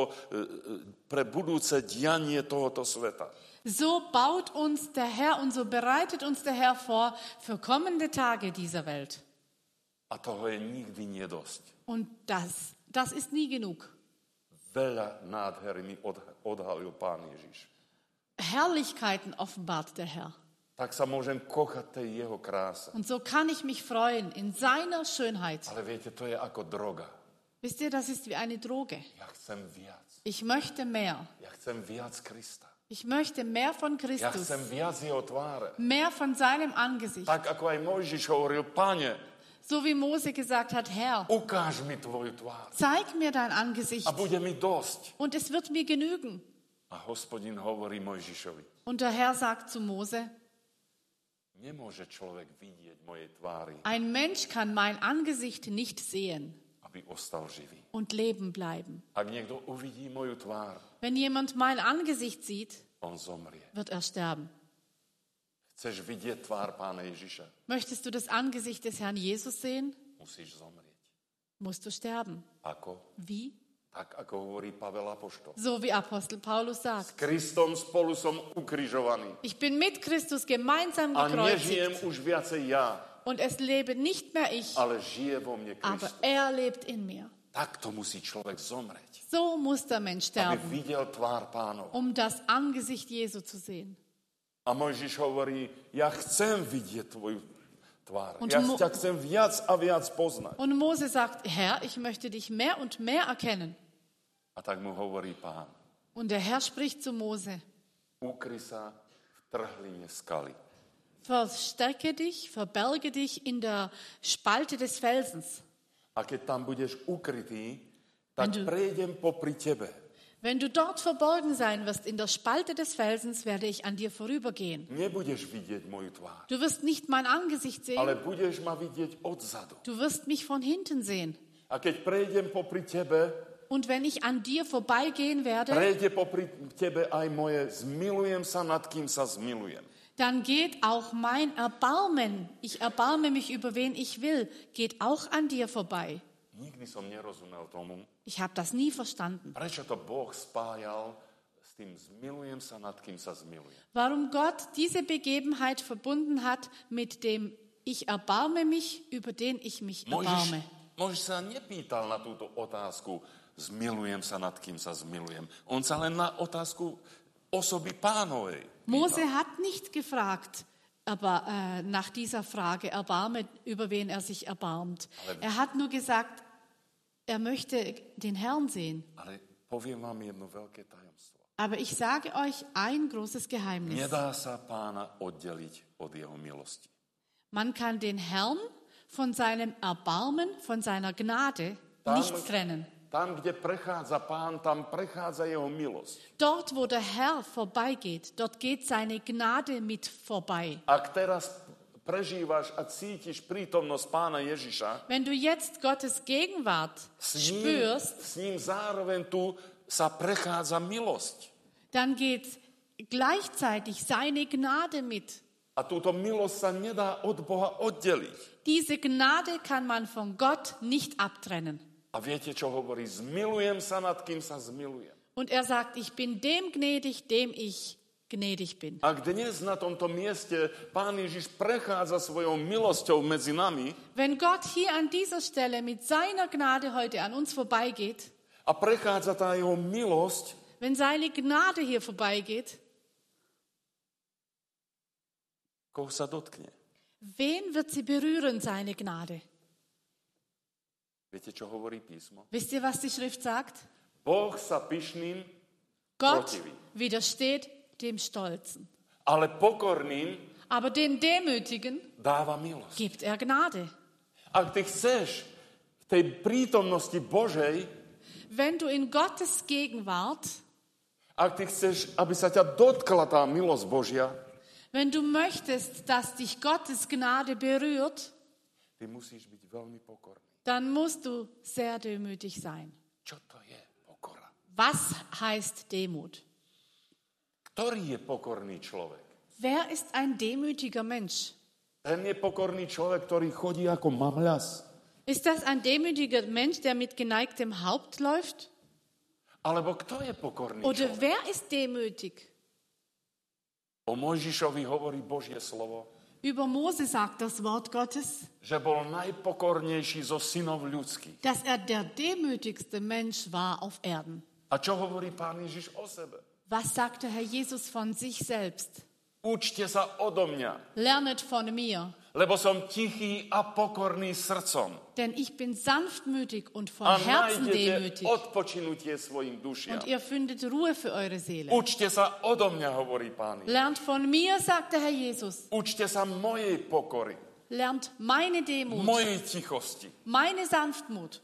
pre budúce dianie tohoto sveta. So baut uns der Herr und so bereitet uns der Herr vor für kommende Tage dieser Welt. A toho je nikdy nedosť. Und das ist nie genug. Veľa nádhery mi odhalil Pán Ježiš. Herrlichkeiten offenbart der Herr. Tak sa môžem kochať tej jeho kráse. Und so kann ich mich freuen in seiner Schönheit. Ale viete, to je ako droga. Wisst ihr, das ist wie eine Droge. Ja chcem viac. Ich möchte mehr. Ja chcem viac Krista. Ich möchte mehr von Ja Christus. chcem viac jeho tváre. Mehr von seinem Angesicht. Tak ako aj Mojžiš hovoril, Pane, So wie Mose gesagt hat, Herr, ukáž mi tvoju tvár. zeig mir dein Angesicht. A bude mi dosť. Und es wird mir genügen. A Hospodin hovorí Mojžišovi, Und der Herr sagt zu Mose, nemôže človek vidieť mojej tvári, ein Mensch kann mein Angesicht nicht sehen aby ostal živý. und leben bleiben. Ak niekto uvidí moju tvár, Wenn jemand mein Angesicht sieht, on zomrie. wird er sterben. Chceš vidieť tvár Pána Ježiša? Möchtest du das Angesicht des Herrn Jesus sehen? Musíš zomrieť. Musst du sterben. Ako? Wie? Tak, ako hovorí Pavel Apoštol. So wie Apostel Paulus S sagt. Kristom spolu som ukrižovaný. Ich bin mit Christus gemeinsam A nežijem gekreuzigt už viacej ja, und es lebe nicht mehr ich, ale žije vo mne aber Kristus. er lebt in mir. Takto musí človek zomrieť, So muss der Mensch aby sterben, videl tvár Pánov. um das Angesicht Jesu zu sehen. A Mojžiš hovorí, ja chcem vidieť tvoju tvár. Und Ja ťa chcem viac a viac poznať. Und Mose sagt, Herr, ich möchte dich mehr und mehr erkennen. A tak mu hovorí Pán, Und der Herr spricht zu Mose, ukry sa v trhline skaly. verstecke dich, verberge dich in der Spalte des Felsens. A keď tam budeš ukrytý, tak Wenn du- prejdem popri tebe. Wenn du dort verborgen sein wirst, in der Spalte des Felsens, werde ich an dir vorübergehen. Nebudeš vidieť moju tvár, Du wirst nicht mein Angesicht ale sehen, budeš ma vidieť odzadu. du wirst mich von hinten sehen. A keď prejdem popri tebe, Und wenn ich an dir vorbeigehen werde, prejde popri tebe aj moje zmilujem sa, nad kým sa zmilujem. dann geht auch mein Erbarmen, ich erbarme mich über wen ich will, geht auch an dir vorbei. Nikdy som nerozumel tomu, Ich habe das nie verstanden. prečo to Boh spájal s tým zmilujem sa, nad kým sa zmilujem. Warum Gott diese Begebenheit verbunden hat mit dem Ich erbarme mich, über den ich mich erbarme. Mojžiš sa nepýtal na túto otázku zmilujem sa, nad kým sa zmilujem. On sa len na otázku osoby Pánovej Mose pýtal. hat nicht gefragt, aber nach dieser Frage erbarme, über wen er sich erbarmt. Er hat nur gesagt, er möchte den Herrn sehen. Ale poviem vám jedno veľké tajomstvo. Aber ich sage euch ein großes Geheimnis. Nedá sa Pána oddeliť od jeho milosti. Man kann den Herrn von seinem Erbarmen, von seiner Gnade nicht trennen. Tam, kde prechádza Pán, tam prechádza jeho milosť. Dort, wo der Herr vorbeigeht, dort geht seine Gnade mit vorbei. Ak teraz prežívaš a cítiš prítomnosť Pána Ježiša, Wenn du jetzt Gottes Gegenwart spürst, s ním zároveň tu sa prechádza milosť. dann geht gleichzeitig seine Gnade mit. A túto milosť sa nedá od Boha oddeliť. Diese Gnade kann man von Gott nicht abtrennen. A viete, čo hovorí? Zmilujem sa, nad kým sa zmilujem. Und er sagt, ich bin dem gnädig, dem ich gnädig bin. Ak dnes na tomto mieste Pán Ježiš prechádza svojou milosťou medzi nami Wenn Gott hier an dieser Stelle mit seiner Gnade heute an uns vorbeigeht, a prechádza tá jeho milosť, wenn seine Gnade hier vorbeigeht, koho sa dotkne? wen wird sie berühren, seine Gnade? Viete, čo hovorí písmo? Wisst ihr, was die Schrift sagt? Boh sa pyšným, Gott Protivi. widersteht dem Stolzen. ale pokorným Aber den Demütigen dáva milosť. gibt er Gnade. Ak ty chceš v tej prítomnosti Božej, Wenn du in Gottes Gegenwart, ak ty chceš, aby sa ťa dotkla tá milosť Božia, wenn du möchtest, dass dich Gottes Gnade berührt, ty musíš byť veľmi pokorný. dann musst du sehr demütig sein. Čo to je pokora? Was heißt Demut? Ktorý je pokorný človek? Wer ist ein demütiger Mensch? Ten je pokorný človek, ktorý chodí ako mamľas. Ist das ein demütiger Mensch, der mit geneigtem Haupt läuft? Alebo kto je pokorný Oder človek? wer ist demütig? O Mojžišovi hovorí Božie slovo, Über Mose sagt das Wort Gottes, že bol najpokornejší zo synov ľudských. dass er der demütigste Mensch war auf Erden. A čo hovorí Pán Ježiš o sebe? Was sagte Herr Jesus von sich selbst? Učte sa odo mňa, Lernet von mir, lebo som tichý a pokorný srdcom. denn ich bin sanftmütig und von A Herzen nájdete demütig. odpočinutie svojim dušiam. Und ihr findet Ruhe für eure Seele. Učte sa odo mňa, hovorí Pán Ježiš. Lernt von mir, sagte Herr Jesus. Učte sa mojej pokory, Lernt meine Demut, mojej tichosti. meine Sanftmut.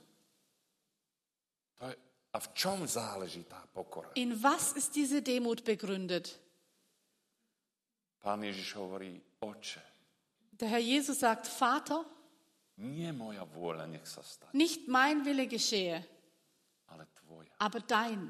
A v čom záleží tá pokora? In was ist diese Demut begründet? Pán Ježiš hovorí, Oče, Der Herr Jesus sagt, Vater, nie moja vôľa nech sa stane, nicht mein Wille geschehe, ale tvoja. aber dein.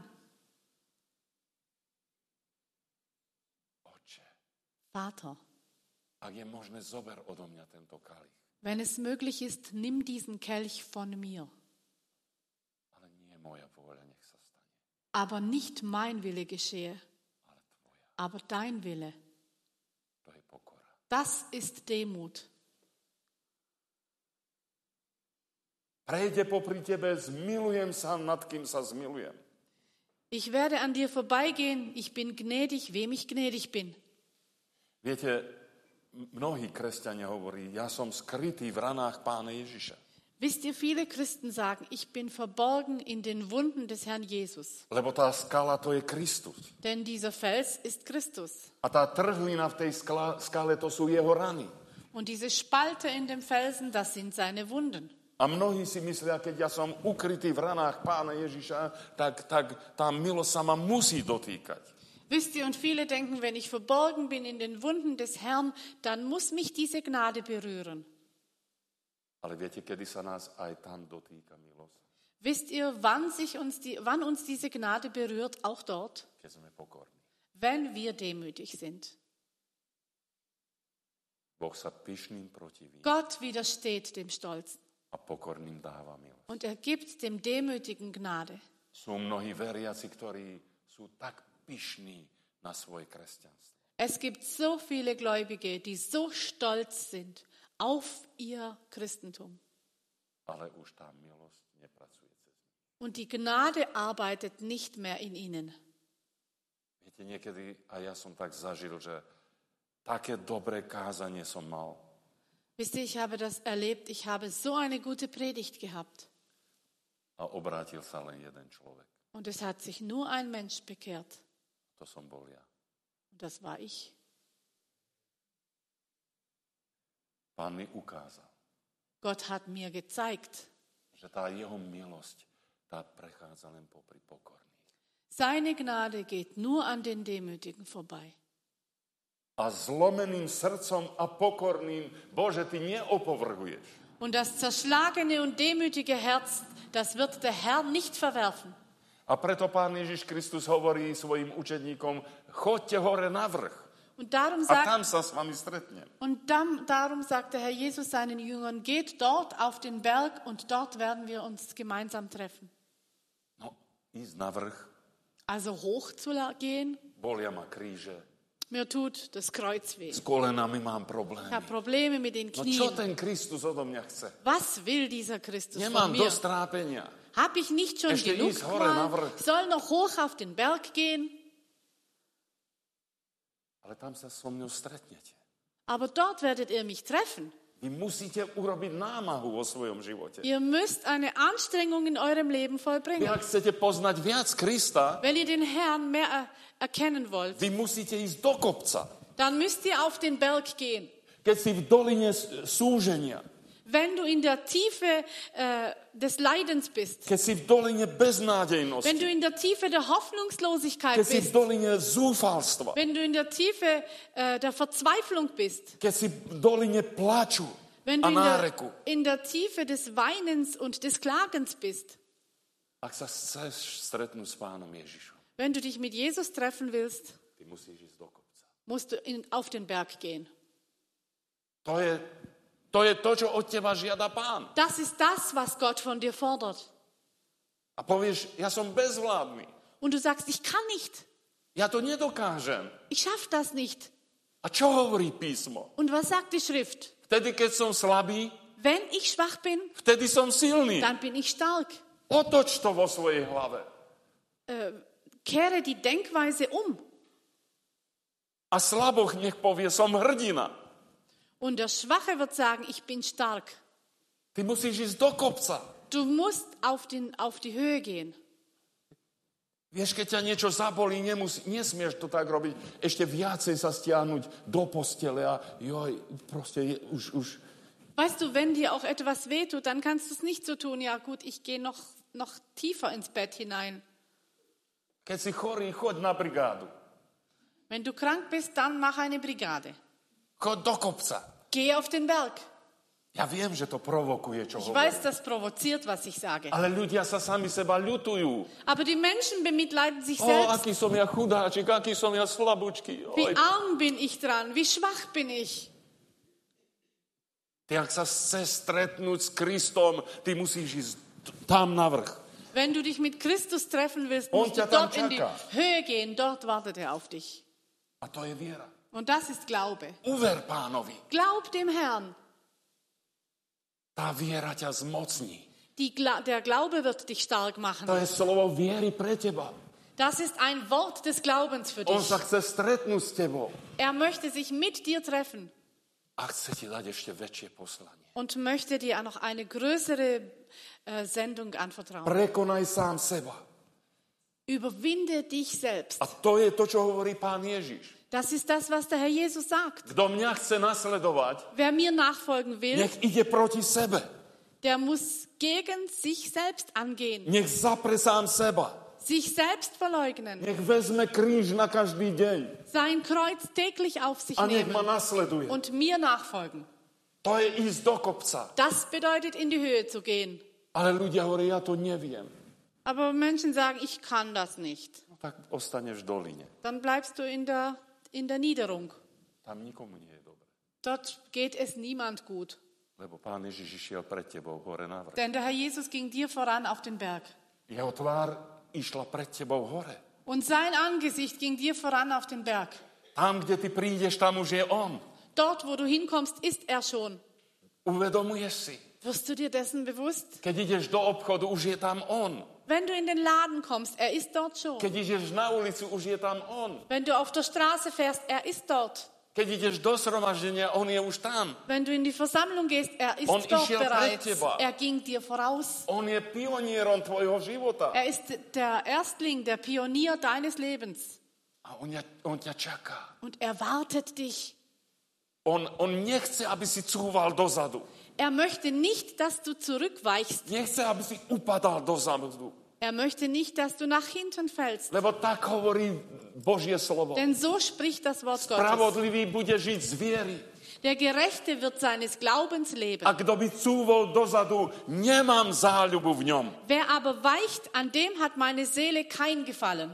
Oče, Vater, ak je možné, zober odo mňa tento kalich, wenn es möglich ist, nimm diesen Kelch von mir. ale nie moja vôľa nech sa stane, Aber nicht mein Wille geschehe, ale tvoja. aber dein Wille. To je pokora. Das ist Demut. Prejde popri tebe, zmilujem sa, nad kým sa zmilujem. Ich werde an dir vorbeigehen, ich bin gnädig, wem ich gnädig bin. Viete, mnohí kresťania hovorí, ja som skrytý v ranách Pána Ježiša. Wisst ihr, viele Christen sagen, ich bin verborgen in den Wunden des Herrn Jesus. Lebo tá skala to je Kristus. Denn dieser Fels ist Christus. A tá trhlina v tej skale to sú jeho rany. Und diese Spalte in dem Felsen, das sind seine Wunden. A mnohí si myslia, keď ja som ukrytý v ranách Pána Ježiša, tak tá milosť sa ma musí dotýkať. Wisst ihr, und viele denken, wenn ich verborgen bin in den Wunden des Herrn, dann muss mich diese Gnade berühren. Ale viete, kedy sa nás aj tam dotýka milosť? Wisst ihr, wann uns diese Gnade berührt, auch dort? Keď sme pokorní. Wenn wir demütig sind. Boh sa pyšným protiví Gott widersteht dem Stolzen a pokorným dáva milosť. und er gibt dem Demütigen Gnade. Sú mnohí veriaci, ktorí sú tak pyšní na svoje kresťanstvo. Es gibt so viele Gläubige, die so stolz sind auf ihr Christentum. Ale už tá milosť nepracuje cez nich. Und die Gnade arbeitet nicht mehr in ihnen. Viete, niekedy aj ja som tak zažil, že také dobré kázanie som mal. Wisst ihr, ich habe das erlebt, ich habe so eine gute Predigt gehabt. A obrátil sa len jeden človek. Und es hat sich nur ein Mensch bekehrt. To som bol ja. Und das war ich. Pán mi ukázal, Gott hat mir gezeigt, že tá jeho milosť, tá prechádza len popri pokorných. seine Gnade geht nur an den Demütigen vorbei. A zlomeným srdcom a pokorným, Bože, ty neopovrhuješ. Und das zerschlagene und demütige Herz, das wird der Herr nicht verwerfen. A preto Pán Ježiš Kristus hovorí svojim učeníkom, choďte hore na vrch Und darum a tam sagt, sa s vami stretnem. darum sagt der Herr Jesus seinen Jüngern, geht dort auf den Berg und dort werden wir uns gemeinsam treffen. No, ísť na vrch, Also hoch zu gehen, bolia ma kríže, mir tut das Kreuz weh. s kolenami mám Ich problémy. habe Probleme mit den No čo Knien. ten Kristus odo mňa chce? Was will dieser Christus Nemám von mir? dosť trápenia. Habe ich nicht schon Ešte genug ísť hore na Qual? vrch. Soll noch hoch auf den Berg gehen? Ale tam sa so mnou stretnete. Aber dort werdet ihr mich treffen. Vy musíte urobiť námahu vo svojom živote. Ihr müsst eine Anstrengung in eurem Leben Vy, vollbringen. ak chcete poznať viac Krista, Wenn ihr den Herrn mehr erkennen wollt, vy musíte ísť do kopca. dann müsst ihr auf den Berg gehen. Keď si v doline súženia, Wenn du in der Tiefe des Leidens bist, keď si v doline beznádejnosti, wenn du in der Tiefe der Hoffnungslosigkeit keď si v bist, doline zúfalstva, wenn du in der Tiefe der Verzweiflung bist, keď si v doline plaču wenn du a náreku, in der Tiefe des Weinens und des Klagens bist, ak sa chceš stretnúť s Pánom Ježišom, wenn du dich mit Jesus treffen willst, ty musíš ísť do kopca. musst du auf den Berg gehen. To je to, čo od teba žiada Pán. Das ist das, was Gott von dir fordert. A povieš, ja som bezvládny. Und du sagst, ich kann nicht, Ja to nedokážem. ich schaffe das nicht. A čo hovorí písmo? Und was sagt die Schrift? Vtedy, keď som slabý, Wenn ich schwach bin, vtedy som silný. dann bin ich stark. Otoč to vo svojej hlave. Kehre die Denkweise um. A slaboch nech povie, som hrdina. Und der Schwache wird sagen, ich bin stark. Ty musíš ísť do kopca. Du musst auf die Höhe gehen. Vieš, keď ťa niečo zabolí, nesmieš to tak robiť. Ešte viacej sa stiahnuť do postele a proste už. Weißt du, wenn dir auch etwas wehtut, dann kannst du es nicht so tun, ja gut, ich gehe noch tiefer ins Bett hinein. Keď si chorý, choď na brigádu. Wenn du krank bist, dann mach eine Brigade. Choď do kopca. Geh auf den Berg. Ja viem, že to provokuje, čo Ich hovorím. weiß, das provoziert, was ich sage. Ale ľudia sa sami seba ľutujú. Aber die Menschen bemitleiden sich O, selbst. aký som ja chudáčik, aký som ja slabúčky. Wie arm bin ich dran? Wie schwach bin ich? Ty, ak sa chceš stretnúť s Kristom, ty musíš ísť tam na vrch. Wenn du dich mit Christus treffen willst, Und musst du ja tam dort in die čaká. Höhe gehen. Dort wartet er auf dich. A to je viera. Und das ist Glaube. Uver Pánovi. Glaub dem Herrn. Tá viera ťa zmocní. Der Glaube wird dich stark machen. To je slovo viery pre teba. Das ist ein Wort des Glaubens für On dich. sa chce stretnúť s tebou Er möchte sich mit dir treffen a chce ti dať ešte väčšie poslanie. und möchte dir auch noch eine größere Sendung anvertrauen. Prekonaj sám seba. Überwinde dich selbst. A to je to, čo hovorí Pán Ježiš. Das ist das, was der Herr Jesus sagt. Kto mňa chce nasledovať, Wer mir nachfolgen will, nech ide proti sebe. der muss gegen sich selbst angehen, Nech zapre sám seba. sich selbst verleugnen, Nech vezme kríž na každý deň. sein Kreuz täglich auf sich A nech ma nehmen nasleduje. und mir nachfolgen. To je ísť do kopca. Das bedeutet, in die Höhe zu gehen. Ale ľudia hovoria, ja to neviem. Aber Menschen sagen, ich kann das nicht. No tak ostaneš v doline. Dann bleibst du in der Niederung. Tam nikomu nie je dobre. Dort geht es niemand gut. Lebo Pán Ježiš išiel pred tebou hore na vrch. Denn der Herr Jesus ging dir voran auf den Berg. Jeho tvár išla pred tebou hore. Und sein Angesicht ging dir voran auf den Berg. Tam, kde ty prídeš, tam už je on. Dort, wo du hinkommst, ist er schon. Uvedomuješ si. Wirst du dir dessen bewusst? Keď ideš do obchodu, už je tam on. Wenn du in den Laden kommst, er ist dort schon. Keď ideš na ulicu, už je tam on. Wenn du auf der Straße fährst, er ist dort. Keď ideš do zhromaždenia, on je už tam. Wenn du in die Versammlung gehst, er ist On dort išiel pred bereits. teba. Er ging dir voraus. On je pionierom tvojho života. Er ist der Erstling, der Pionier deines Lebens. A on ťa čaká. Und er wartet dich. On nechce, aby si cúval dozadu. Er möchte nicht, dass du zurückweichst. Nechce, aby si upadal dozadu. Er möchte nicht, dass du nach hinten fällst. Lebo tak hovorí Božie slovo. Denn so spricht das Wort Gottes. Spravodlivý bude žiť z viery. Der Gerechte wird seines Glaubens leben. A kto by cúvol dozadu, nemám záľubu v ňom. Wer aber weicht, an dem hat meine Seele kein Gefallen.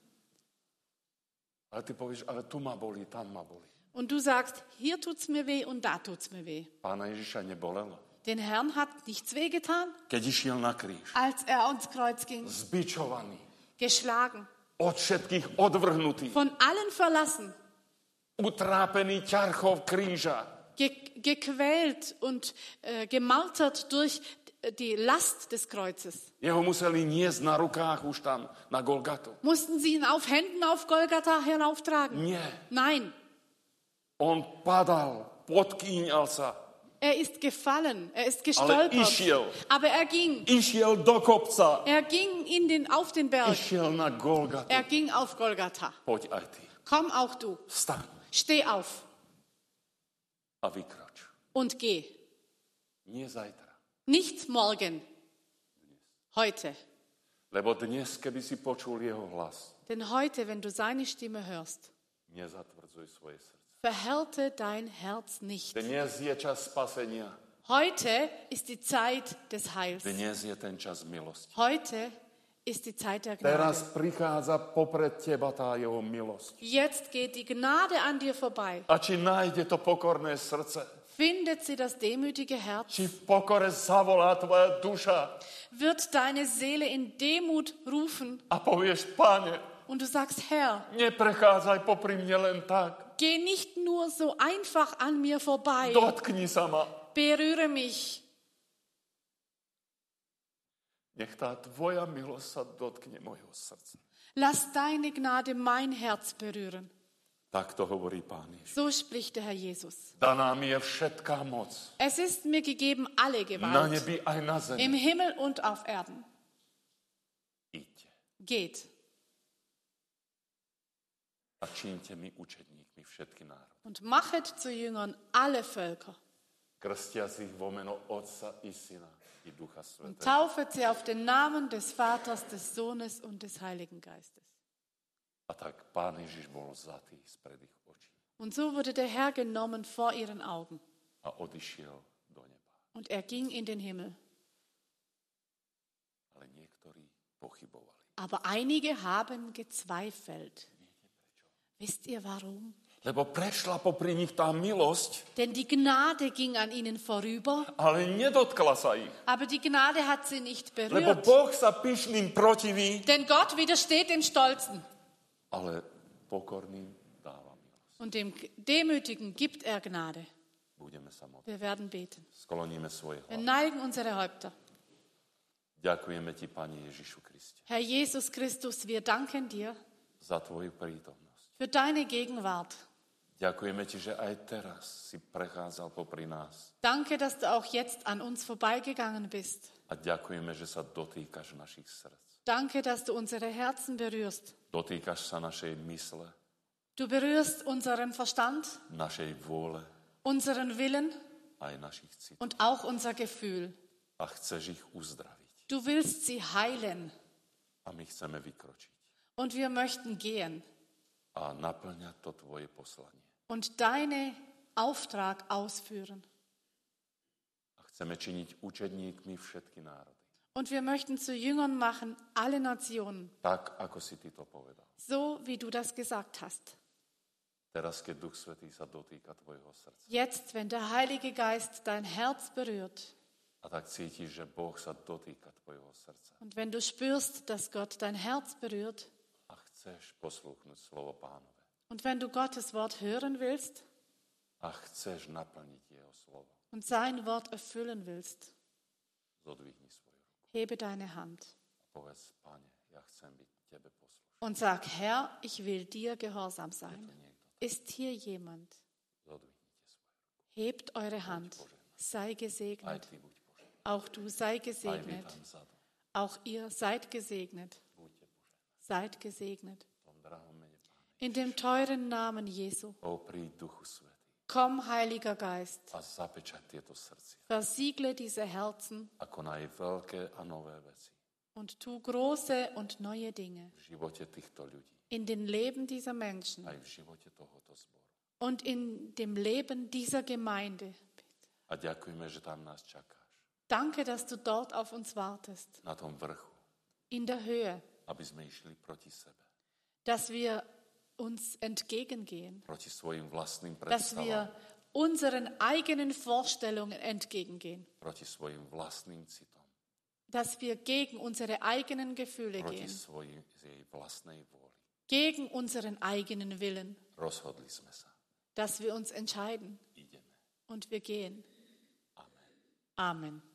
Ale ty povieš, ale tu ma bolí, tam ma bolí. Und du sagst, hier tut's mir weh und da tut's mir weh. Pána Ježiša nebolelo. Den Herrn hat nichts wehgetan, Keď išiel na kríž, als er ans Kreuz ging, zbičovaný, geschlagen, od všetkých odvrhnutý, von allen verlassen, utrápený ťarchou kríža. gequält und gemartert durch die Last des Kreuzes. Jeho museli niesť na rukách už tam, na Golgatu. Mussten sie ihn auf Händen auf Golgatha hinauftragen? Nie. Nein, On padal, podkýňal sa, er ist gefallen, er ist ale gestolpert, išiel. aber er ging. Išiel do kopca. Er ging auf den Berg. Išiel na Golgatu. Er ging auf Golgatha. Poď aj ty. Komm auch du. Vstaň Steh auf a vykroč. und geh. Nie zajtra. Nicht morgen, heute. Lebo dnes, keby si počul jeho hlas, Denn heute, wenn du seine Stimme hörst, nezatvrdzuj svoje srdce. verhärte dein Herz nicht. Dnes je čas spasenia. Heute ist die Zeit des Heils. Dnes je ten čas milosti. Heute ist die Zeit der Teraz Gnade. prichádza popred teba tá jeho milosť. Jetzt geht die Gnade an dir vorbei. A či nájde to pokorné srdce? Findet sie das demütige Herz? Či v pokore zavolá tvoja duša Wird deine Seele in Demut rufen a povieš, Pane, und du sagst, Herr, neprechádzaj popri mne len tak. geh nicht nur so einfach an mir vorbei. Dotkni sa ma. Berühre mich. Nech tá tvoja milosť sa dotkne mojho srdca. Lass deine Gnade mein Herz berühren. Tak to hovorí Pán Ježiš. So spricht der Herr Jesus. Daná mi je všetká moc. Es ist mir gegeben alle Na Gewalt, nebi aj na zemi. im Himmel und auf Erden. Iďte Geht a čiňte mi učedníkmi všetky národy. und machet zu Jüngern alle Völker Krstia si ich vo meno Otca i Syna i Ducha und Svätého. taufet sie auf den Namen des Vaters, des Sohnes und des Heiligen Geistes. A tak Pán Ježiš bol vzatý spred ich očí Und so wurde der Herr genommen vor ihren Augen a odišiel do neba. und er ging in den Himmel. Ale niektorí pochybovali. Aber einige haben gezweifelt. Wisst ihr warum? Lebo prešla popri nich tá milosť, Denn die Gnade ging an ihnen vorüber, ale nedotkla sa ich. aber die Gnade hat sie nicht Lebo berührt. Boh sa pyšným protiví, Denn Gott widersteht den Stolzen ale pokorným dáva milosť. und dem Demütigen gibt er Gnade. Budeme sa modliť. Wir werden beten. Skloníme svoje Wir hlavy. neigen unsere Häupter. Ďakujeme ti, Pane Ježišu Kriste, Herr Jesus Christus, wir danken dir za tvoju prítomnosť. für deine Gegenwart. Ďakujeme ti, že aj teraz si prechádzal popri nás. Danke, dass du auch jetzt an uns vorbeigegangen bist. A ďakujeme, že sa dotýkaš našich srdc. Danke, dass du unsere Herzen berührst. Dotýkaš sa našej mysle, Du berührst unseren Verstand, našej vôle, unseren Willen aj našich citov. und auch unser Gefühl. A chceš ich uzdraviť. Du willst sie heilen A my chceme vykročiť und wir möchten gehen a naplňať to tvoje poslanie. und deinen Auftrag ausführen. A chceme činiť učedníkmi všetky národy. Und wir möchten zu Jüngern machen alle Nationen, Tak, ako si ty to povedal. so wie du das gesagt hast. Teraz, keď Duch Svätý sa dotýka tvojho srdca. Jetzt, wenn der Heilige Geist dein Herz berührt A tak cítiš, že Boh sa dotýka tvojho srdca. und wenn du spürst, dass Gott dein Herz berührt A chceš poslúchnuť slovo Pánové. und wenn du Gottes Wort hören willst A chceš naplniť jeho slovo. und sein Wort erfüllen willst, Zodvihni svoju ruku. hebe deine Hand A povedz, Pane, ja chcem byť tebe poslušný. und sag, Herr, ich will dir gehorsam Je sein. to niekto. Ist hier jemand? Zodvihnite svoju ruku. Hebt eure Hand. Sei Aj gesegnet. ty buď poženaný. Auch du sei Aj vy gesegnet. tam vzadu. Auch ihr seid gesegnet. Buďte poženaní. Seid gesegnet. V tom drahom mene Pána. In dem teuren Namen Jesu. O, príď Duchu Svätý Komm, Heiliger Geist. a zapečať tieto srdcia. Versiegle diese Herzen A konaj veľké a nové veci und tu große und neue Dinge v živote týchto ľudí. in den Leben dieser Menschen Aj v živote tohoto zboru. und in dem Leben dieser Gemeinde. A ďakujeme, že tam nás čakáš. Danke, dass du dort auf uns wartest, Na tom vrchu. in der Höhe, Aby sme išli proti sebe. dass wir uns entgegengehen, Proti svojim vlastným dass wir predstavám. unseren eigenen Vorstellungen entgegengehen, Proti svojim vlastným citom. dass wir gegen unsere eigenen Gefühle Proti gehen, svojej vlastnej vôli. gegen unseren eigenen Willen, Rozhodli sme sa. dass wir uns entscheiden Ideme. und wir gehen. Amen. Amen.